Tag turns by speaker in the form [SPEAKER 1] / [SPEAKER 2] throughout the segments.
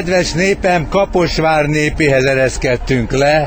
[SPEAKER 1] Kedves népem, Kaposvár népéhez ereszkedtünk le,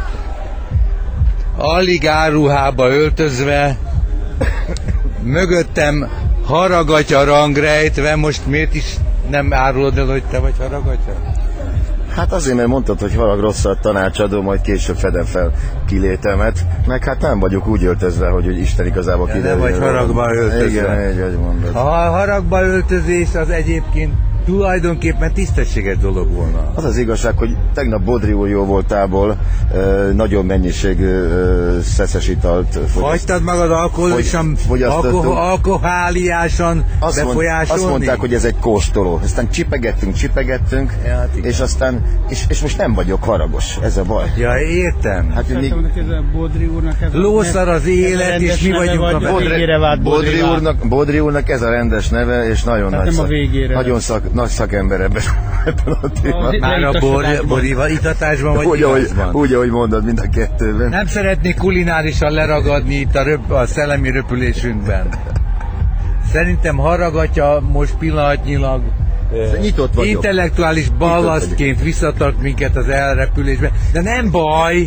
[SPEAKER 1] alig áruhába öltözve, mögöttem haragatya rangrejtve. Most miért is nem árulod el, hogy te vagy haragatya?
[SPEAKER 2] Hát azért, mert mondtad, hogy harag rosszat tanácsadó, majd később fedem fel kilétemet, meg hát nem vagyok úgy öltözve, hogy Isten igazából kiderül.
[SPEAKER 1] Nem vagy haragba öltözve.
[SPEAKER 2] Igen, így vagy mondod.
[SPEAKER 1] A haragba öltözés az egyébként tulajdonképpen tisztességes dolog volna.
[SPEAKER 2] Az az igazság, hogy tegnap Bodri úr jó voltából nagyon mennyiségű szeszes italt
[SPEAKER 1] hagytad magad alkoháliásan befolyásolni?
[SPEAKER 2] Azt mondták, hogy ez egy kóstoló. Aztán csipegettünk,
[SPEAKER 1] ja,
[SPEAKER 2] és aztán, és most nem vagyok haragos. Ez a baj.
[SPEAKER 1] Ja, értem.
[SPEAKER 2] Hát,
[SPEAKER 1] lószar az élet, és mi vagyunk a
[SPEAKER 2] Bodri úrnak ez a rendes neve, és nagyon nagy nagy szakember ebben a témában.
[SPEAKER 1] Már a borival itatásban vagy igazban?
[SPEAKER 2] Úgy, ahogy mondod, mind a kettőben.
[SPEAKER 1] Nem szeretnék kulinárisan leragadni itt a szellemi röpülésünkben. Szerintem haragatja most pillanatnyilag intellektuális ballasztként visszatart minket az elrepülésben. De nem baj,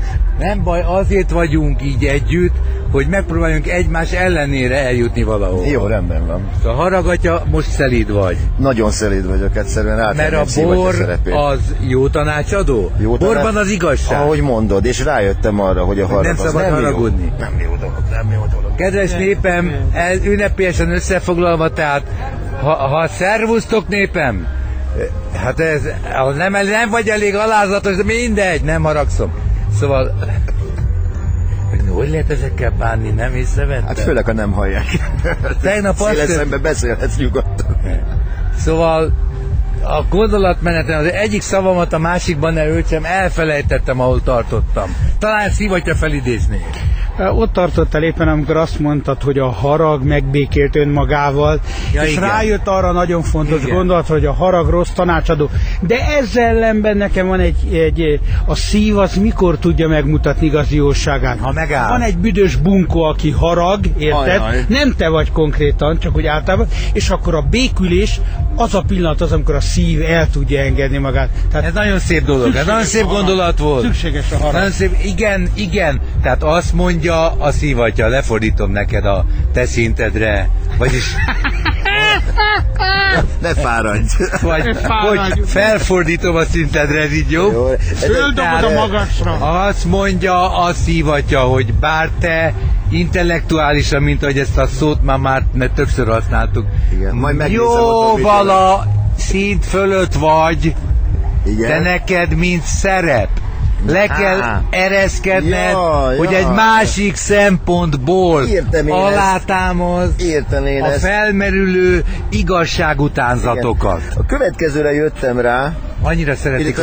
[SPEAKER 1] azért vagyunk így együtt, hogy megpróbáljunk egymás ellenére eljutni valahol.
[SPEAKER 2] Jó, rendben van.
[SPEAKER 1] A haragatya, most szelíd vagy.
[SPEAKER 2] Nagyon szelíd vagyok, egyszerűen
[SPEAKER 1] mert a bor az jó tanácsadó? Borban az igazság.
[SPEAKER 2] Ahogy mondod, és rájöttem arra, hogy a harag
[SPEAKER 1] nem szabad haragudni.
[SPEAKER 2] Nem jó dolog.
[SPEAKER 1] Kedves népem, ünnepélyesen összefoglalva, tehát ha szervusztok népem, hát ez nem vagy elég alázatos, de mindegy, nem haragszom. Szóval, hogy lehet ezekkel bánni, nem észrevettem?
[SPEAKER 2] Hát főleg, ha nem hallják.
[SPEAKER 1] Tegnap
[SPEAKER 2] széles szemben beszélhetsz nyugodtan.
[SPEAKER 1] Szóval a gondolatmenetem az egyik szavamat a másikban ne öltsem, elfelejtettem, ahol tartottam. Talán szivatja felidéznék.
[SPEAKER 3] Ott tartottál éppen, amikor azt mondtad, hogy a harag megbékélt önmagával, és igen. Rájött arra nagyon fontos gondolat, hogy a harag rossz tanácsadó. De ezzel ellenben nekem van a szív az mikor tudja megmutatni igazi jóságát.
[SPEAKER 1] Ha megáll.
[SPEAKER 3] Van egy büdös bunkó, aki harag, érted? Ajaj. Nem te vagy konkrétan, csak úgy általában, és akkor a békülés az a pillanat az, amikor a szív el tudja engedni magát. Tehát
[SPEAKER 1] ez nagyon szép dolog, ez nagyon szép gondolat volt.
[SPEAKER 3] Szükséges a harag.
[SPEAKER 1] Nagyon szép, igen. Tehát azt mondja a szívatja, lefordítom neked a te szintedre, vagyis
[SPEAKER 2] ne fáradj.
[SPEAKER 1] Vagy felfordítom a szintedre, ez így jó?
[SPEAKER 3] Földobod a magasra.
[SPEAKER 1] Azt mondja a szívatja, hogy bár te intellektuálisan, mint ahogy ezt a szót már többször használtuk, jóval a szint fölött vagy, igen. De neked mint szerep le kell ereszkedned, hogy egy másik szempontból alátámazd a felmerülő igazságutánzatokat.
[SPEAKER 2] Igen. A következőre jöttem rá.
[SPEAKER 1] Annyira szeretik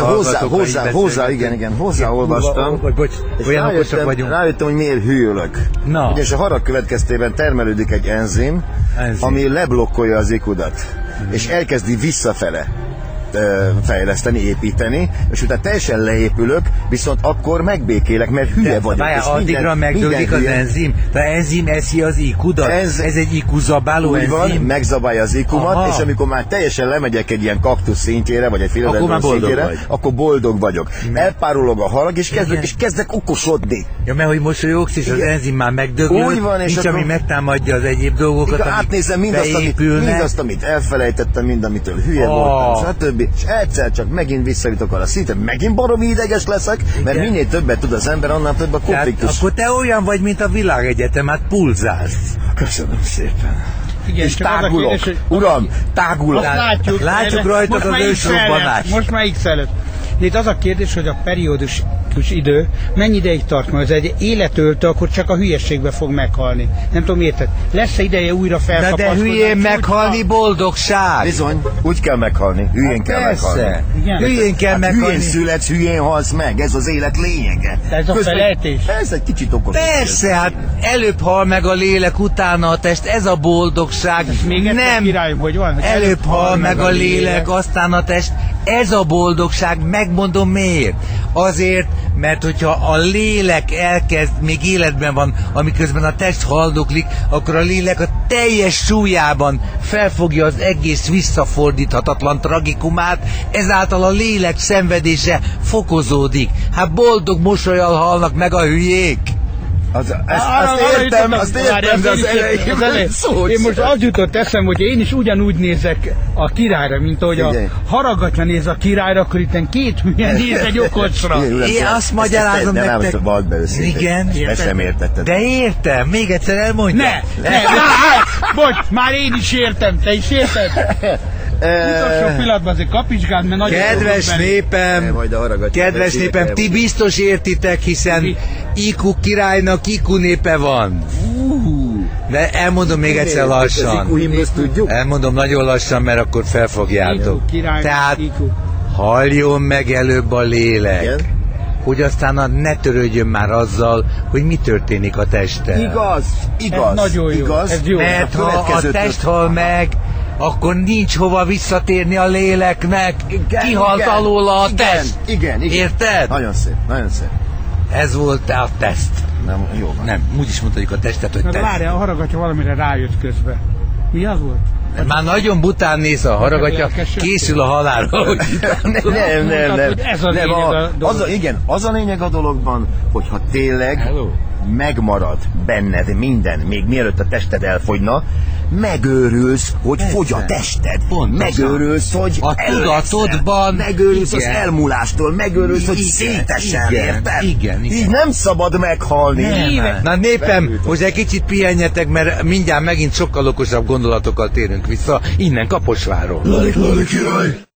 [SPEAKER 2] hozzáolvastam.
[SPEAKER 1] Olyan okosak vagyunk.
[SPEAKER 2] Rájöttem, hogy miért hűlök. Ugyanis a harag következtében termelődik egy enzim, ami leblokkolja az ikudat, és elkezdi visszafele fejleszteni, építeni, és utána teljesen leépülök, viszont akkor megbékélek, mert hülye vagyok.
[SPEAKER 1] Addigra megdőlik az enzim. De enzim eszi az ikudat. Ez egy ikuzabáló enzim.
[SPEAKER 2] Van, megzabálja az ikumat, és amikor már teljesen lemegyek egy ilyen kaktusz szintjére, vagy egy filadelfia szintjére, akkor boldog vagyok. Elpárolog a harag, és kezdek okosodni.
[SPEAKER 1] Ja, mert hogy mosolyogsz, és az enzim már megdöglött,
[SPEAKER 2] úgy van, és
[SPEAKER 1] nincs, ami megtámadja az egyéb dolgokat,
[SPEAKER 2] átnézem mindazt, amit elfelejtettem, mind amitől hülye voltam, stb. És egyszer csak megint visszajutok arra szintre, megint baromi ideges leszek, mert minél többet tud az ember, annál több a konfliktus.
[SPEAKER 1] Akkor te olyan vagy, mint a világegyetem, hát pulzálsz.
[SPEAKER 2] Köszönöm szépen.
[SPEAKER 3] Igen,
[SPEAKER 2] és tágulok. Kérdés, uram, tágulok.
[SPEAKER 1] Látjuk rajtad az ősrobbanást.
[SPEAKER 3] Most már x-előtt. De itt az a kérdés, hogy a periódus idő mennyi ideig tart, mert ez egy életöltő, akkor csak a hülyeségbe fog meghalni. Nem tudom, érted? Lesz-e ideje újra felkapaszkodni?
[SPEAKER 1] De hülyén meghalni boldogság.
[SPEAKER 2] Bizony, úgy kell meghalni. Hülyén kell meghalni.
[SPEAKER 1] Hülyén kell meghalni.
[SPEAKER 2] Hülyén születsz, hülyén halsz meg. Ez az élet lényege.
[SPEAKER 3] Ez a felejtés.
[SPEAKER 2] Ez egy kicsit okos.
[SPEAKER 1] Persze, hát előbb hal meg a lélek, utána a test. Ez a boldogság.
[SPEAKER 3] Még nem királyom, hogy van?
[SPEAKER 1] Előbb hal meg a lélek, aztán a test. Ez a boldogság, megmondom miért. Azért, mert hogyha a lélek elkezd, még életben van, amiközben a test haldoklik, akkor a lélek a teljes súlyában felfogja az egész visszafordíthatatlan tragikumát, ezáltal a lélek szenvedése fokozódik. Hát boldog mosollyal halnak meg a hülyék.
[SPEAKER 2] Azt értem, de az elején szó.
[SPEAKER 3] Én most az jutott eszem, hogy én is ugyanúgy nézek a királyra, mint ahogy a haragatja néz a királyra, akkor itt két hülye néz egy okosra.
[SPEAKER 1] Én azt magyarázom nektek.
[SPEAKER 2] Igen. Ezt nem értetted.
[SPEAKER 1] De értem, még egyszer elmondja.
[SPEAKER 3] Ne, bocs, már én is értem, te is érted? Utolsó pillanatban azért kapizsgáld, mert nagyon
[SPEAKER 1] kedves népem, ti biztos értitek, hiszen Iku királynak Iku népe van. De elmondom még egyszer lassan. Elmondom nagyon lassan, mert akkor felfogjátok. Tehát halljon meg előbb a lélek, hogy aztán ne törődjön már azzal, hogy mi történik a testtel.
[SPEAKER 2] Igaz.
[SPEAKER 3] Ez nagyon jó.
[SPEAKER 2] Igaz.
[SPEAKER 3] Ez jó.
[SPEAKER 1] Mert ha a test hal meg, akkor nincs hova visszatérni a léleknek. Kihalt alóla a test.
[SPEAKER 2] Igen.
[SPEAKER 1] Érted?
[SPEAKER 2] Nagyon szép.
[SPEAKER 1] Ez volt a teszt.
[SPEAKER 2] Nem, jó van.
[SPEAKER 1] Nem, úgy is mondhatjuk a testet, hogy teszt.
[SPEAKER 3] Várjál, a haragatja valamire rájött közben. Mi az volt?
[SPEAKER 1] Már nagyon bután néz a haragatja, készül a halálra.
[SPEAKER 2] Nem.
[SPEAKER 3] Ez a lényeg a dolog.
[SPEAKER 2] Az a lényeg a dologban, hogyha tényleg megmarad benned minden, még mielőtt a tested elfogyna, megőrülsz, hogy fogy a tested. Megőrülsz, hogy
[SPEAKER 1] a tudatodban.
[SPEAKER 2] Megőrülsz az elmúlástól, megőrülsz, hogy szétesel, érted?
[SPEAKER 1] Igen.
[SPEAKER 2] Így nem szabad meghalni.
[SPEAKER 1] Na népem, most egy kicsit pihenjetek, mert mindjárt megint sokkal okosabb gondolatokkal térünk vissza, innen Kaposváról.
[SPEAKER 2] Lalik király!